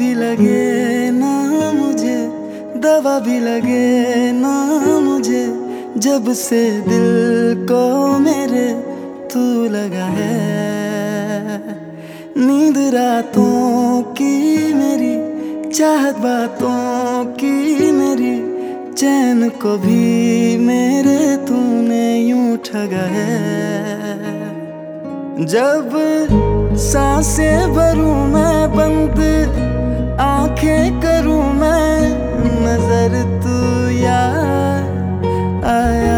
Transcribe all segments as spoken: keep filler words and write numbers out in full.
भी लगे ना मुझे, दवा भी लगे ना मुझे, जब से दिल को मेरे तू लगा है। नींद रातों की मेरी, चाहत बातों की मेरी, चैन को भी मेरे तूने यूं ठगा है। जब सांसें भरूं मैं बंद, आंखें करूं मैं, नजर तू यार आया।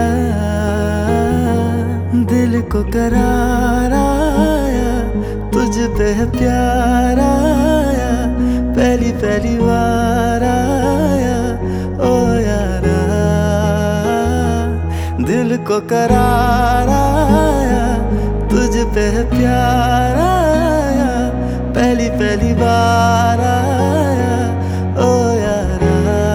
दिल को करार आया, तुझ पे प्यार आया, पहली पहली बार आया ओ यारा। दिल को करार आया, तुझ पे प्यार आया, पहली पहली बार आया ओ यारा।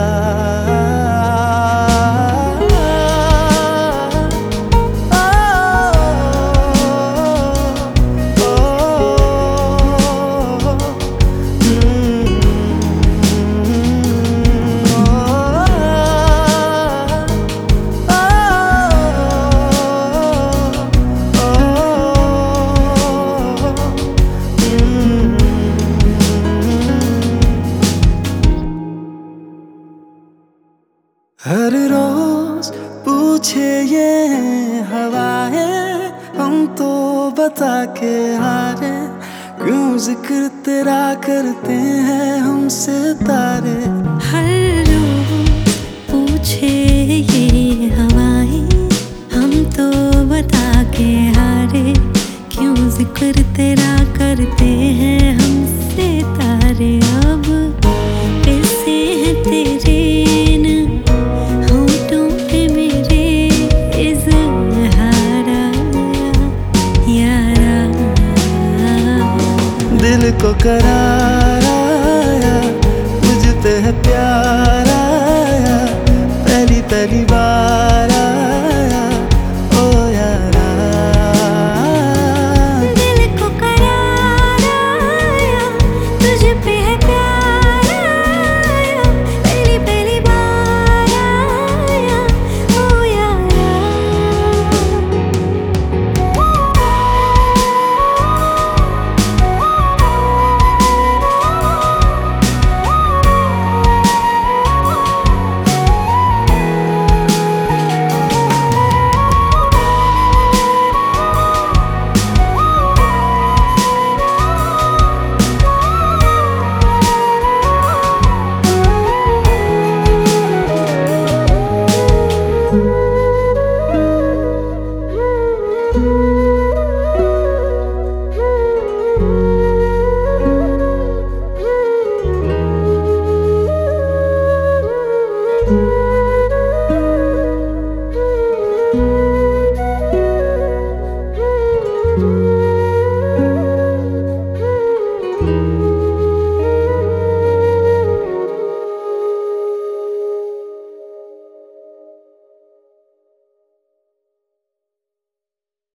हर रोज पूछे ये हवाएं, हम तो बता के हारे, क्यों जिक्र तेरा करते हैं हमसे तारे। हर रोज पूछे ये हवाएं, हम तो बता के हारे, क्यों जिक्र तेरा करते हैं हमसे तारे। अब कैसे है तेरे दिल को करार आया, मुझ पे है प्यार आया, पहली पहली बार